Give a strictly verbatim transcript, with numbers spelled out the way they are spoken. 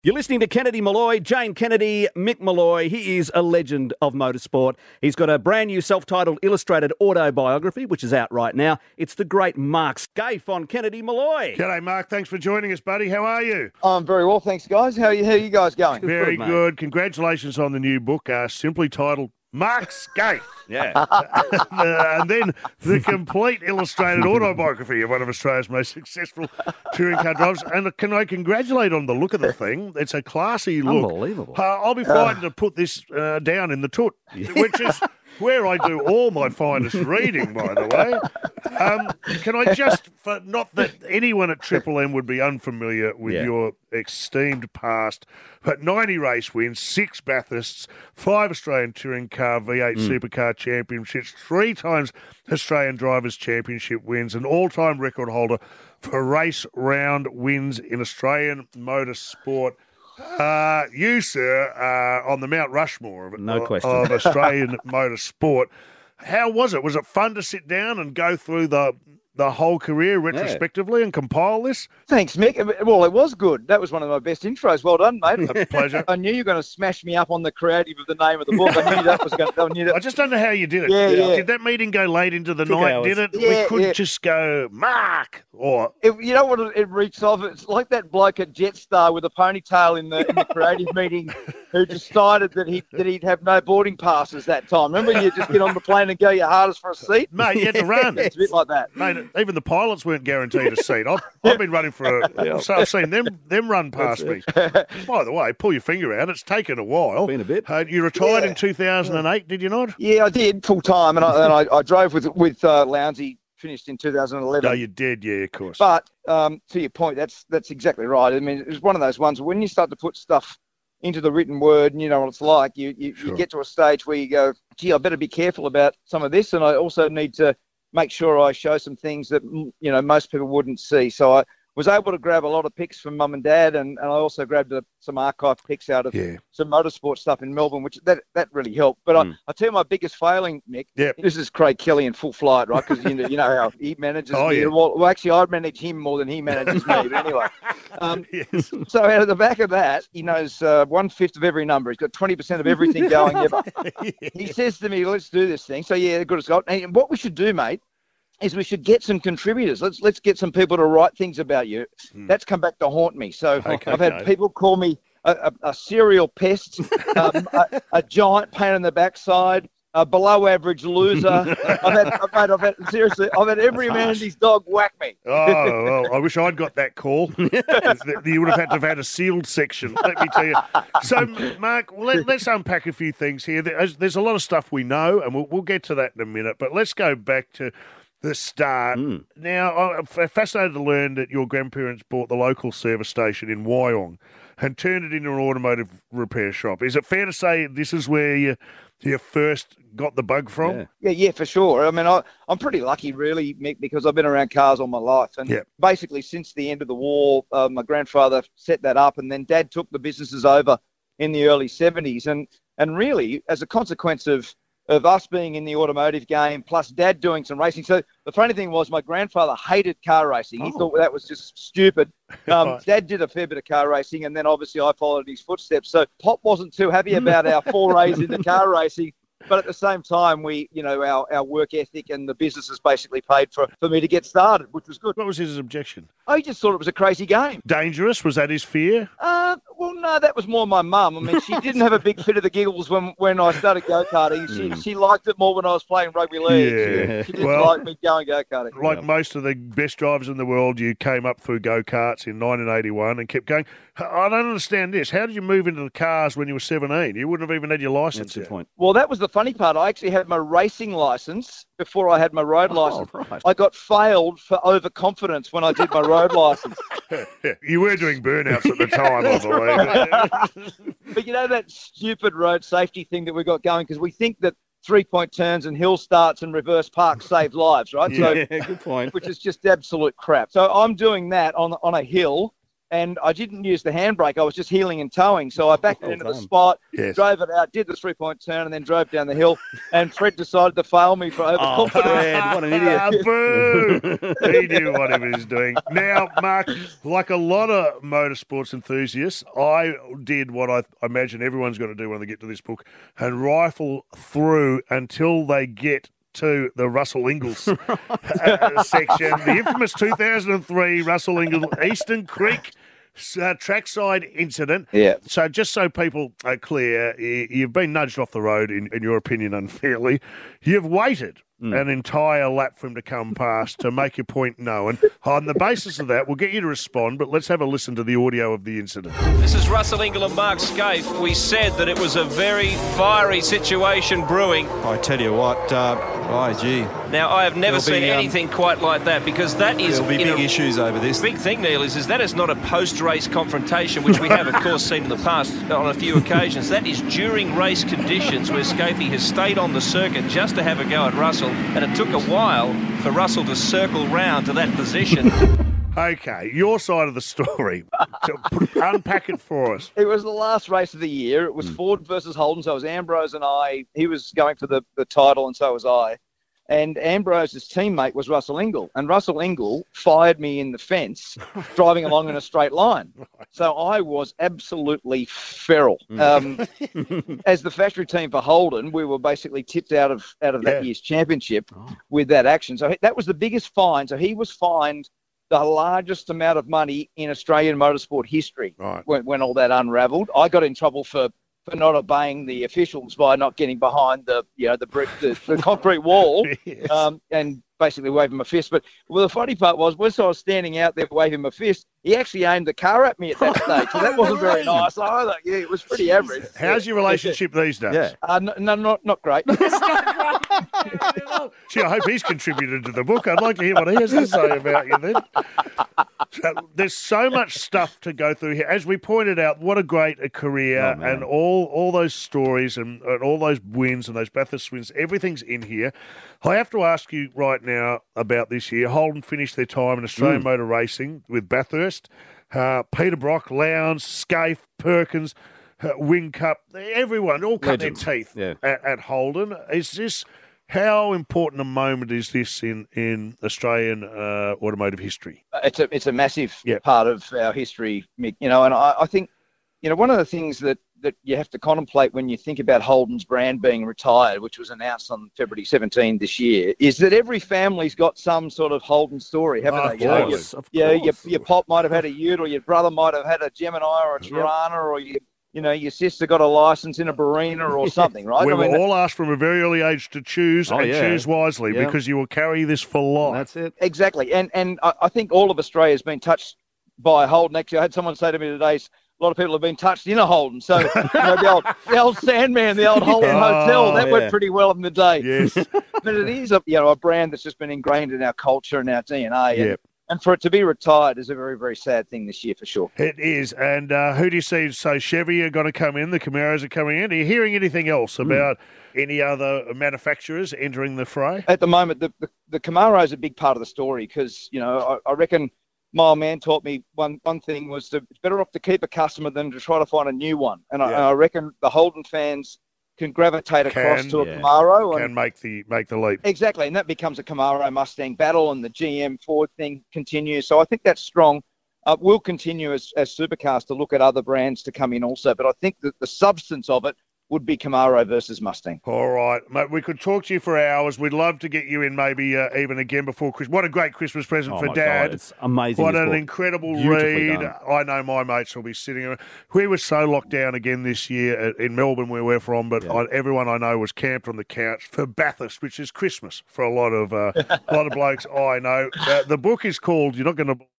You're listening to Kennedy Malloy, Jane Kennedy, Mick Malloy. He is a legend of motorsport. He's got a brand new self-titled illustrated autobiography, which is out right now. It's the great Mark Skaife on Kennedy Malloy. G'day, Mark. Thanks for joining us, buddy. How are you? I'm very well, thanks, guys. How are you, how are you guys going? Very good, good. mate. Congratulations on the new book, uh, simply titled Mark Skaife. Yeah. uh, and then the complete illustrated autobiography of one of Australia's most successful touring car drivers. And can I congratulate on the look of the thing? It's a classy look. Unbelievable. Uh, I'll be frightened to put this uh, down in the toot, which is where I do all my finest reading, by the way. Um, can I just, for not that anyone at Triple M would be unfamiliar with Yeah. your esteemed past, but ninety race wins, six Bathursts, five Australian Touring Car V eight Mm. Supercar Championships, three times Australian Drivers' Championship wins, an all-time record holder for race round wins in Australian motorsport. Uh, you, sir, are on the Mount Rushmore of, No of, question. of Australian motorsport. How was it? Was it fun to sit down and go through the the whole career retrospectively and compile this? Thanks, Mick. Well, it was good. That was one of my best intros. Well done, mate. A pleasure. I knew you were going to smash me up on the creative of the name of the book. I knew that was going to... I knew I that. just don't know how you did it. Yeah, yeah. Did that meeting go late into the Took night? hours. Did it? Yeah, we couldn't yeah. just go, Mark, or... It, you know what it, it reeks of? It's like that bloke at Jetstar with a ponytail in the, in the creative meeting who decided that, he, that he'd have no boarding passes that time. Remember, you just get on the plane and go your hardest for a seat? Mate, you had to run. It's a bit like that. Mate, even the pilots weren't guaranteed a seat. I've, I've been running for a... So I've seen them them run past me. By the way, pull your finger out. It's taken a while. Been a bit. Uh, you retired Yeah. in two thousand eight, did you not? Yeah, I did full time, and I, and I, I drove with with uh, Lounsey, finished in two thousand eleven. No, you did, yeah, of course. But um, to your point, that's that's exactly right. I mean, it's one of those ones when you start to put stuff into the written word, and you know what it's like, you you, Sure. you get to a stage where you go, gee, I better be careful about some of this, and I also need to make sure I show some things that mm, you know most people wouldn't see. So I was able to grab a lot of pics from mum and dad, and, and I also grabbed a, some archive pics out of Yeah. some motorsport stuff in Melbourne, which that, that really helped. But Mm. I, I tell you my biggest failing, Mick, Yep. this is Craig Kelly in full flight, right? Because you know, you know how he manages Oh, me. yeah. Well, well, actually, I manage him more than he manages me. But anyway, um, Yes. so out of the back of that, he knows uh, one-fifth of every number. He's got twenty percent of everything going ever. He says to me, let's do this thing. So, yeah, good as gold. And what we should do, mate, is we should get some contributors. Let's let's get some people to write things about you. Hmm. That's come back to haunt me. So Okay. I've had Okay. people call me a, a, a serial pest, um, a, a giant pain in the backside, a below average loser. I've had, I've had, I've had, seriously, I've had every man and his dog whack me. Oh, well, I wish I'd got that call. You would have had to have had a sealed section, let me tell you. So, Mark, let, let's unpack a few things here. There's, there's a lot of stuff we know, and we'll, we'll get to that in a minute, but let's go back to the start. Mm. Now, I'm f- fascinated to learn that your grandparents bought the local service station in Wyong and turned it into an automotive repair shop. Is it fair to say this is where you, you first got the bug from? Yeah. Yeah, yeah, for sure. I mean, I, I'm pretty lucky, really, Mick, because I've been around cars all my life. And Yeah. basically, since the end of the war, uh, my grandfather set that up, and then Dad took the businesses over in the early seventies. And and really, as a consequence of of us being in the automotive game, plus Dad doing some racing. So the funny thing was, my grandfather hated car racing. He Oh. thought that was just stupid. Um, Right. Dad did a fair bit of car racing, and then obviously I followed his footsteps. So Pop wasn't too happy about our forays into car racing. But at the same time, we, you know, our, our work ethic and the businesses basically paid for, for me to get started, which was good. What was his objection? I just thought it was a crazy game. Dangerous? Was that his fear? Uh, well, no, that was more my mum. I mean, she didn't have a big fit of the giggles when, when I started go-karting. She, Mm. she liked it more when I was playing rugby league. Yeah. She didn't Well- like me going go-karting. Like Yeah. most of the best drivers in the world, you came up through go-karts in nineteen eighty-one and kept going. I don't understand this. How did you move into the cars when you were seventeen? You wouldn't have even had your license That's the yet. point. Well, that was the funny part. I actually had my racing license before I had my road Oh, license. right. I got failed for overconfidence when I did my road license. Yeah, you were doing burnouts at the time, I believe. But you know that stupid road safety thing that we got going, because we think that three-point turns and hill starts and reverse parks save lives, right? So, Yeah, good point. which is just absolute crap. So I'm doing that on on a hill, and I didn't use the handbrake. I was just heeling and towing. So I backed it into the spot, Yes. drove it out, did the three-point turn, and then drove down the hill. And Fred decided to fail me for Oh, overconfidence. Fred, what an idiot. Ah, boo! He knew what he was doing. Now, Mark, like a lot of motorsports enthusiasts, I did what I imagine everyone's got to do when they get to this book and rifle through until they get to the Russell Ingles uh, section. The infamous two thousand three Russell Ingles Eastern Creek uh, trackside incident. Yeah. So just so people are clear, y- you've been nudged off the road, in, in your opinion, unfairly. You've waited mm. an entire lap for him to come past to make your point known. On the basis of that, we'll get you to respond, but let's have a listen to the audio of the incident. This is Russell Ingall and Mark Scaife. We said that it was a very fiery situation brewing. I tell you what, uh, oh gee. Now, I have never There'll seen be, um, anything quite like that, because that is... There'll be in big a, issues over this. Big thing, Neil, is, is that is not a post-race confrontation, which we have, of course, seen in the past on a few occasions. That is during race conditions, where Scaife has stayed on the circuit just to have a go at Russell, and it took a while for Russell to circle round to that position. Okay, your side of the story. Unpack it for us. It was the last race of the year. It was mm. Ford versus Holden, so it was Ambrose and I. He was going for the, the title, and so was I. And Ambrose's teammate was Russell Ingall. And Russell Ingall fired me in the fence, driving along in a straight line. So I was absolutely feral. Um, as the factory team for Holden, we were basically tipped out of out of that yeah. year's championship oh. with that action. So that was the biggest fine. So he was fined the largest amount of money in Australian motorsport history right. when, when all that unravelled. I got in trouble for for not obeying the officials by not getting behind the, you know, the brick, the, the concrete wall, yes. um, and basically waving my fist. But well, the funny part was, once I was standing out there waving my fist, he actually aimed the car at me at that stage. So that wasn't very nice either. Yeah, it was pretty average. How's your relationship these days? Yeah. Uh, no, no, not not great. Gee, I hope he's contributed to the book. I'd like to hear what he has to say about you then. So, there's so much stuff to go through here. As we pointed out, what a great a career, oh, and all, all those stories and, and all those wins and those Bathurst wins, everything's in here. I have to ask you right now about this year. Holden finished their time in Australian mm. motor racing with Bathurst. Uh, Peter Brock, Lowndes, Scaife, Perkins, uh, Whincup, everyone all cut Legends. their teeth yeah. at, at Holden. Is this... How important a moment is this in, in Australian uh, automotive history? It's a it's a massive yep. part of our history, Mick. You know, and I, I think, you know, one of the things that, that you have to contemplate when you think about Holden's brand being retired, which was announced on February seventeenth this year, is that every family's got some sort of Holden story, haven't oh, they? Of You know, course, your, of yeah, course. your, your pop might have had a Ute, or your brother might have had a Gemini or a Tirana, yep. or your You know, your sister got a license in a Barina or something, right? We I mean, were all asked from a very early age to choose oh, and yeah. choose wisely yeah. because you will carry this for life. That's it. Exactly. And and I, I think all of Australia has been touched by Holden. Actually, I had someone say to me today, a lot of people have been touched in a Holden. So, you know, the old, the old Sandman, the old Holden Oh, Hotel, that yeah. went pretty well in the day. Yes. But it is a, you know, a brand that's just been ingrained in our culture and our D N A. And, Yep. and for it to be retired is a very, very sad thing this year for sure. It is. And uh, who do you see? So Chevy are going to come in, the Camaros are coming in. Are you hearing anything else about mm. any other manufacturers entering the fray? At the moment, the, the, the Camaro is a big part of the story because, you know, I, I reckon my old man taught me one, one thing was to, it's better off to keep a customer than to try to find a new one. And, yeah. I, and I reckon the Holden fans can gravitate across Can, to a yeah. Camaro. Can And, make the make the leap. exactly, and that becomes a Camaro Mustang battle, and the G M Ford thing continues. So I think that's strong. Uh, we'll continue as, as Supercars to look at other brands to come in also, but I think that the substance of it would be Camaro versus Mustang. All right, mate, we could talk to you for hours. We'd love to get you in maybe uh, even again before Christmas. What a great Christmas present Oh, for my Dad. God, it's amazing. What this an book. incredible Beautifully read. done. I know my mates will be sitting around. We were so locked down again this year at- in Melbourne where we're from, but Yeah. I, everyone I know was camped on the couch for Bathurst, which is Christmas for a lot of uh, a lot of blokes I know. Uh, the book is called, you're not going to